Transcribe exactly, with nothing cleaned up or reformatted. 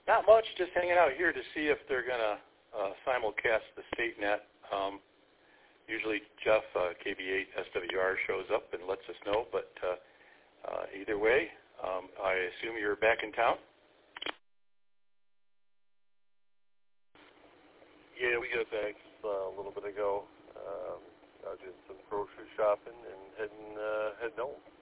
Not much, just hanging out here to see if they're going to uh, simulcast the StateNet. Um, usually Jeff, uh, K B eight S W R, shows up and lets us know, but uh, uh, either way, um, I assume you're back in town? Yeah, we got back uh, a little bit ago. Um, I did some grocery shopping and heading, uh, heading home.